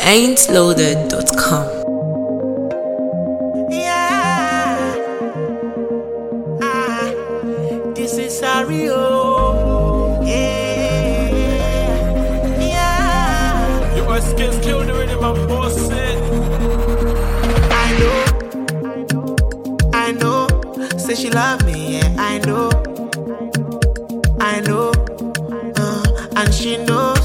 ain'tloaded.com. This is Ario. Yeah. Your skills kill the rhythm of bullshit. I know. Say she love me, yeah, I know. And she knows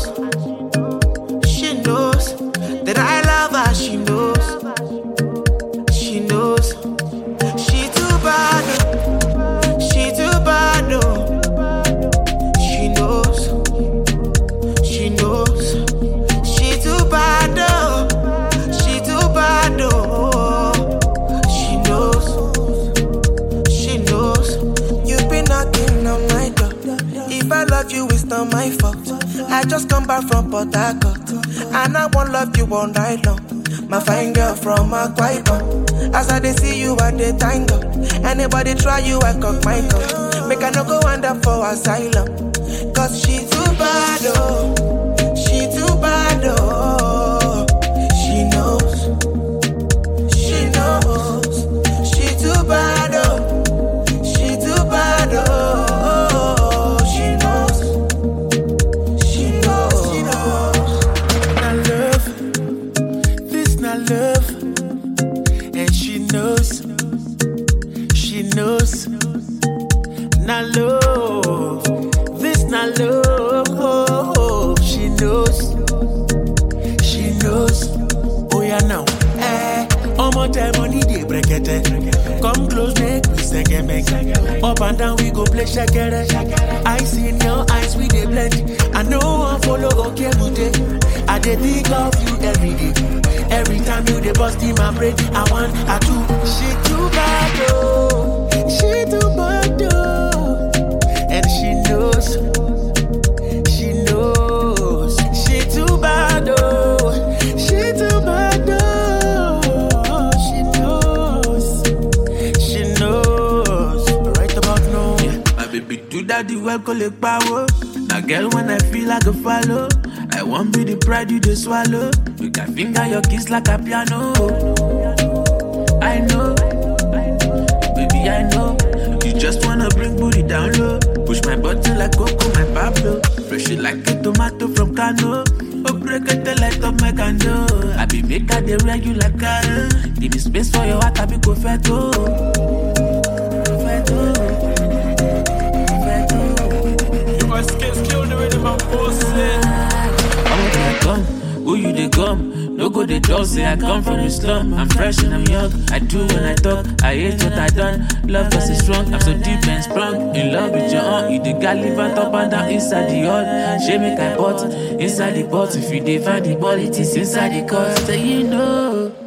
that I love her. She knows. She too bad. She too bad. She knows. She too bad. She too bad. She knows. You've been knocking on my door. If I love you, it's not my fault. I just come back from Port Harcourt, and I won't love you all night long. My fine girl from Akwa Ibom. As I dey see you, I dey thank God. Anybody try you, I cock my gun. Make I no go end up for asylum. Cause she too bad, oh. She too bad, oh. She knows. She too bad, oh. She too bad, oh. Love, and she knows, not love, this not love, she knows, oh yeah now, my time money they break it, come close make me second make, up and down we go play shakere, I see in your eyes we they blend, I know I follow okay booty, I dey think of you every day. Every time you dey bust in my brain, I want, I do. She too bad, oh. She too bad, oh. And she knows. She too bad, oh. She too bad, oh. She knows. Right about now. Yeah. My baby do that the well collect power. Now girl when I feel like a follow, I won't be the pride you just swallow. You can finger your kiss like a piano. I know, baby, I know. You just wanna bring booty down low. Push my button like Coco, my Pablo. Fresh it like a tomato from Kano. Oh, break it the light up my candle. I be make her the regular car. Give me space for your heart, I be go feto. Your skills kill the rhythm of bullshit. Who you they come? No go they talk, say I come from the slum. I'm fresh and I'm young, I do when I talk. I hate what I done, love us is strong. I'm so deep and sprung, in love with your aunt. You the gal live and up and down inside the hall. She make I pot, inside the pot. If you dey find the ball, it is inside the court. So you know